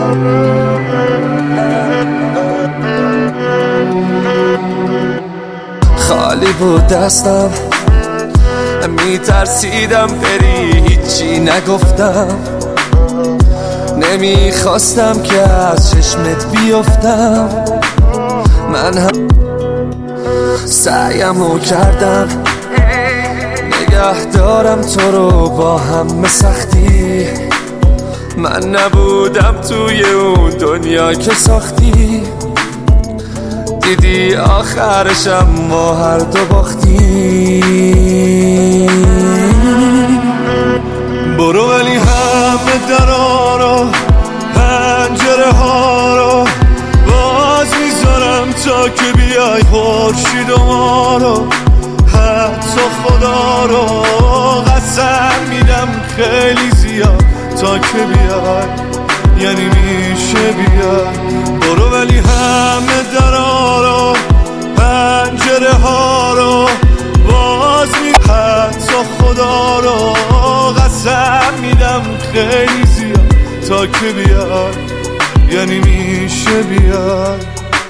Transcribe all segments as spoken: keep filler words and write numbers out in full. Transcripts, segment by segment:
خالی بود دستم، میترسیدم بری، هیچی نگفتم. نمیخواستم که از چشمت بیفتم. من هم سعیمو کردم نگه دارم تو رو با همه سختی. من نبودم توی اون دنیا که ساختی. دیدی آخرشم ما هر دو باختی. برو ولی همه درا رو، پنجره ها رو باز میذارم تا که بیای خورشید و ما رو. حتی خدا رو قسم میدم خیلی زیاد تا که بیای، یعنی میشه بیای. برو ولی همه درا رو، پنجره ها رو باز می، حتی خدا رو قسم میدم خیلی زیاد تا که بیای، یعنی میشه بیای.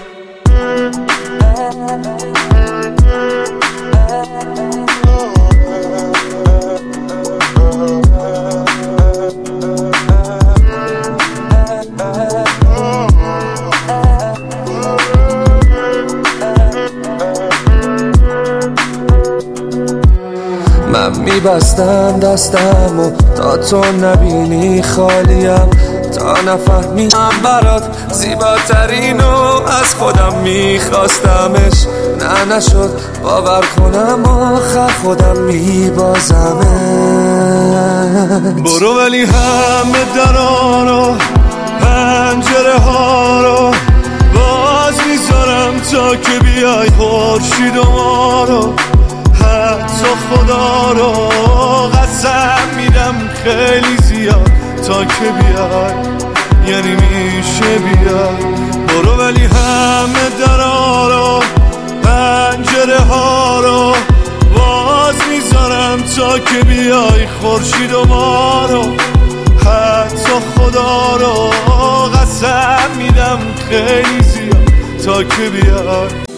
من میبستم دستم و تا تو نبینی خالیم، تا نفهمیدم برات زیباترین و از خودم میخواستمش. نه نشد باور کنم آخر خودم میبازمش. برو ولی همه درا رو، پنجره ها رو باز میذارم تا که بیای خورشید و ما رو. حتی خدا رو قسم میدم خیلی زیاد تا که بیای، یعنی میشه بیای. برو ولی همه درا رو، پنجره ها رو باز میذارم تا که بیای خورشید و ما رو. حتی خدا رو قسم میدم خیلی زیاد تا که بیای.